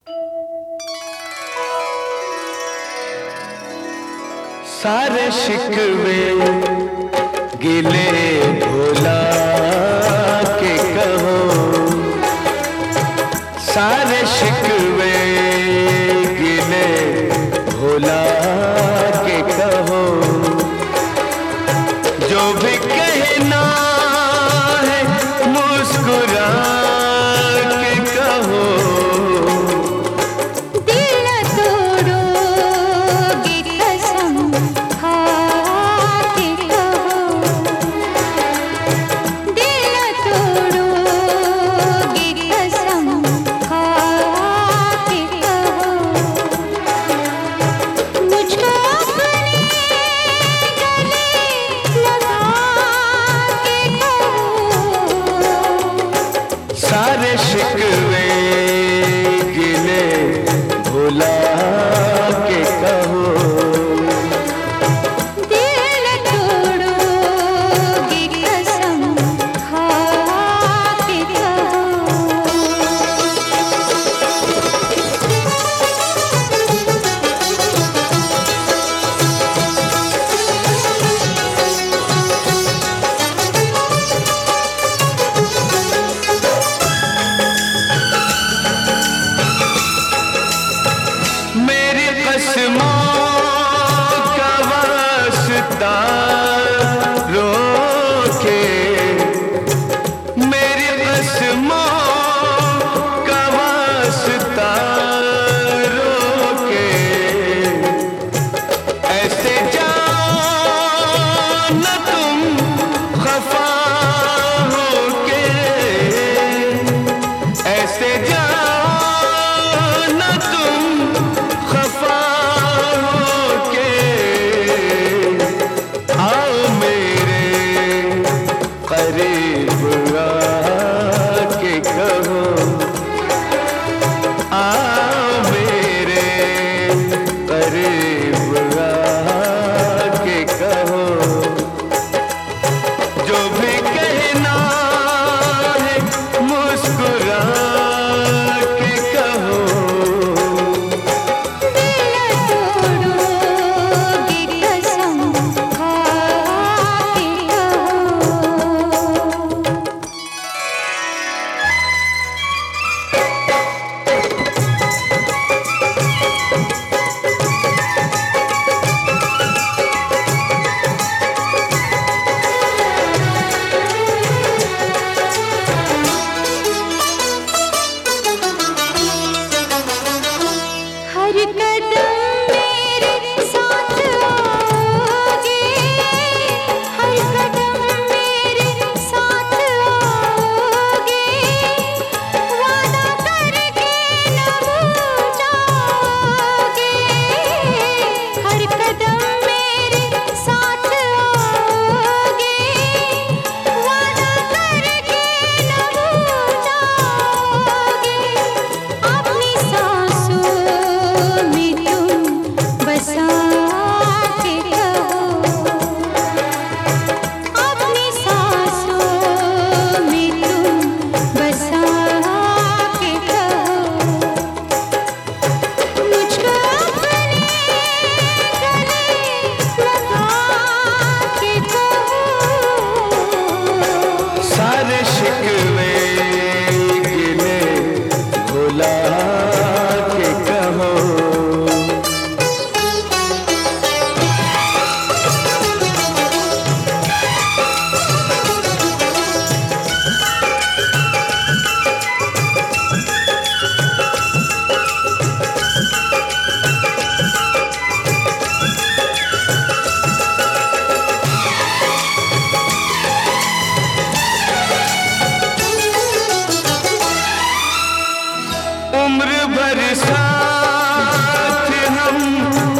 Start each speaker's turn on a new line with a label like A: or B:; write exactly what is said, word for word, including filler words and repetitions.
A: सारे शिकवे गिले भुला के कहो, सारे शिकवे गिले भुला के कहो, जो भी कहना है मुस्कुरा के कहो।
B: दिल तोड़ोगे कसम खा के कहो, दिल तोड़ोगे कसम खा के कहो, मुझको अपने गले लगा के कहो।
A: सारे शिकवे गिले भुला के कहो,
B: दिल तोड़ोगे कसम खा के कहो।
A: मेरी कसमों का वास्ता रोके, मेरी कसमों का वास्ता रोके, ऐसे जाओ न तुम खफा होके, ऐसे जाओ न तुम खफा होके, आओ मेरे करीब आके कहो, आओ मेरे करीब आके कहो, जो भी कहना है मुस्कुरा के कहो।
B: दिल तोड़ोगे कसम खा के कहो। हर कदम मेरे साथ आओगे, हर कदम मेरे साथ आओगे, वादा करके न भूल जाओगे, हर कदम मेरे साथ आओगे, वादा करके न भूल जाओगे, अपनी सांसों में तुम बसा के कहो, अपनी सांसों में तुम बसा के कहो, मुझको अपने गले लगा के कहो।
A: सारे शिकवे गिले भुला के कहो। उम्र भर साथ हम